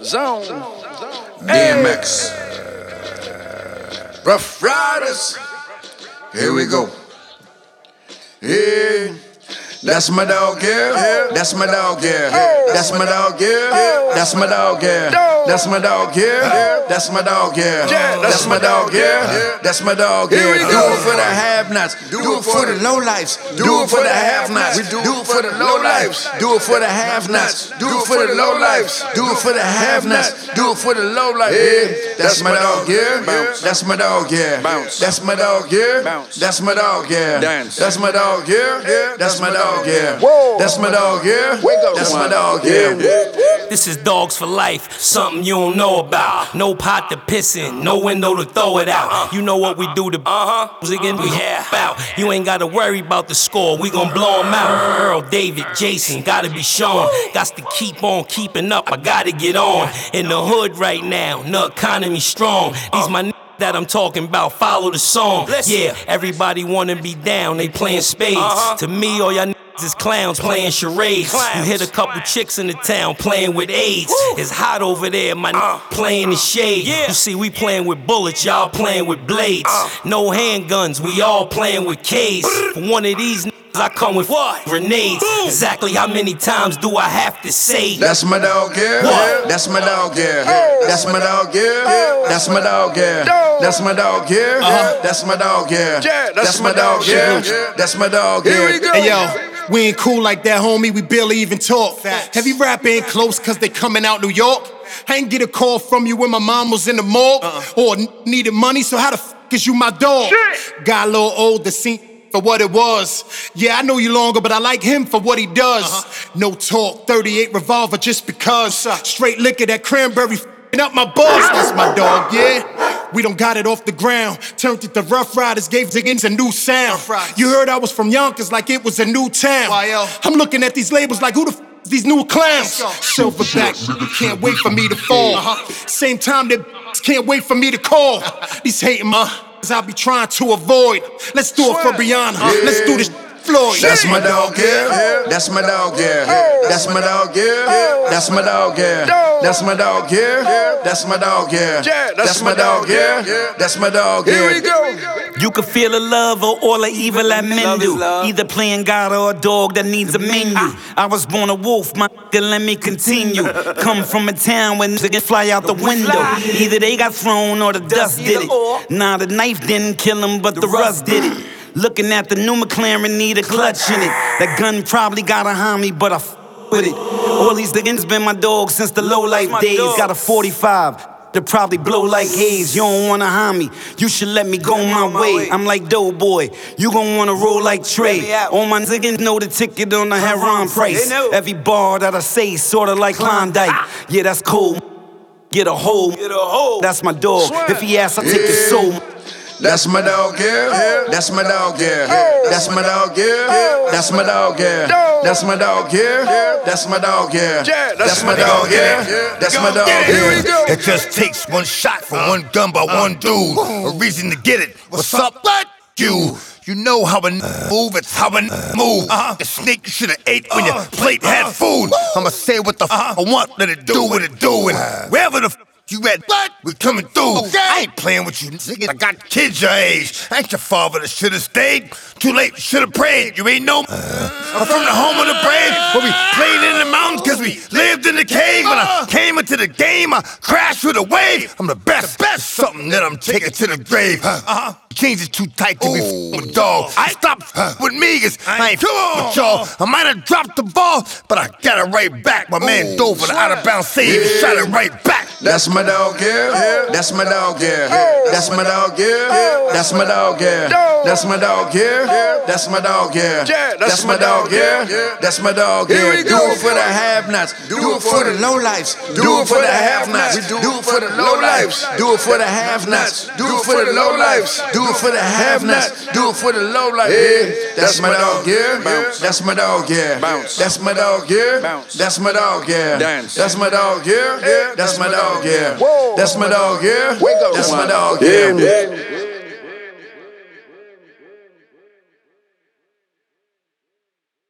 Zone. DMX. Rough Riders. Here we go. Yeah. That's my dog, yeah. That's my dog, yeah. That's my dog, yeah. That's my dog, yeah. That's my dog, yeah. That's my dog, yeah. That's my dog, yeah. That's my dog, yeah. Do it for the have-nots. Do it for the low-lifes. Do it for the have-nots. Do it for the low-lifes. Do it for the have-nots. Do it for the low-lifes. Do it for the have-nots. Do it for the low-life. Yeah. That's my dog, yeah. That's my dog, yeah. That's my dog, yeah. That's my dog, yeah. That's my dog, yeah. That's my dog. Yeah. That's my dog, yeah. That's my dog, yeah. This is dogs for life, something you don't know about. No pot to piss in, no window to throw it out. You know what we do to again, we have out. You ain't gotta worry about the score, we gon' blow them out. Earl, David, Jason, gotta be shown. Got to keep on keeping up, I gotta get on. In the hood right now, the economy strong. These my that I'm talking about, follow the song. Yeah, everybody wanna be down, they playing spades. To me, all y'all is clowns playing charades. You hit a couple chicks in the town playing with AIDS. It's hot over there, my playing the shade. You see, we playing with bullets, y'all playing with blades. No handguns, we all playing with K's. For one of these I come with what? Grenades. Exactly how many times do I have to say? That's my dog, yeah. What? That's my dog, yeah. That's my dog, yeah. That's my dog, yeah. That's my dog, yeah. That's my dog, yeah. That's my dog, yeah. That's my dog, yeah. Hey yo, we ain't cool like that, homie. We barely even talk. Heavy rap ain't close cause they coming out New York. I ain't get a call from you when my mom was in the morgue or needed money, so how the f is you my dog? Got a little older, seen for what it was. Yeah, I know you longer, but I like him for what he does. No talk, 38 revolver just because. Straight liquor, that cranberry f***ing up my balls. That's my dog, yeah. We done got it off the ground. Turned it to Rough Riders, gave Diggins a new sound. You heard I was from Yonkers like it was a new town. I'm looking at these labels like who the f*** these new clowns? Silverback, can't wait for me to fall. Same time that can't wait for me to call. These hating I'll be trying to avoid. Let's do it for Brianna. Let's do this Floyd. That's my dog, yeah. That's my dog, yeah. That's my dog, yeah. That's my dog, yeah. That's my dog, yeah. That's my dog, yeah. That's my dog, yeah. That's my dog, yeah. Here we go. You can feel the love or all the evil that men do. Either playing God or a dog that needs a menu. I was born a wolf, my let me continue. Come from a town where niggas fly out the window. Either they got thrown or the dust did it. Nah, the knife didn't kill him, but the rust did it. Looking at the new McLaren, need a clutch in it. That gun probably got a homie, but I with it. All these niggas been my dog since the low life days. Got a 45. To probably blow like haze. You don't wanna harm me, you should let me go my way. I'm like Doughboy, you gon' wanna roll like Trey. All my niggas know the ticket on the heron price. Every bar that I say, sorta like Klondike. Yeah, that's cool. Get a hole, that's my dog. If he asks, I take his soul. That's my dog, yeah. That's my dog, yeah. That's my dog, yeah. That's my dog, yeah. That's my dog, yeah. That's my dog, yeah. That's my dog, yeah. That's my dog, yeah. It just takes one shot for one gun by one dude. A reason to get it. What's up? What? You know how a move, it's how a move. The snake you should've ate when your plate had food. I'ma say what the f I want, let it do what it do. And wherever the f you at, we coming through. I ain't playing with you, nigga. I got kids your age. I ain't your father that should've stayed. Too late, should've prayed. You ain't know. I'm from the home of the brave, where we played in the mountains cause we lived in the cave. When I came into the game, I crashed with a wave. I'm the best, something that I'm taking to the grave. Chains is too tight to be with dogs. Stop with me, cause I ain't with y'all. I might have dropped the ball, but I got it right back. My man dove for the out of bounds save, shot it right back. That's my dog, yeah. That's my dog, yeah. That's my dog, yeah. That's my dog, yeah. That's my dog, yeah. That's my dog, yeah. That's my dog, yeah. That's my dog, yeah. Do it for the have-nots. Do it for the low-lifes. Do it for the have-nots. Do it for the low-lifes. Do it for the have-nots. Do it for the low-lifes. Do it for the have-nots. Do it for the low-life. That's my dog, yeah. That's my dog, yeah. That's my dog, yeah. That's my dog, yeah. That's my dog, yeah. That's my dog, yeah. That's my dog, yeah. That's my dog, yeah.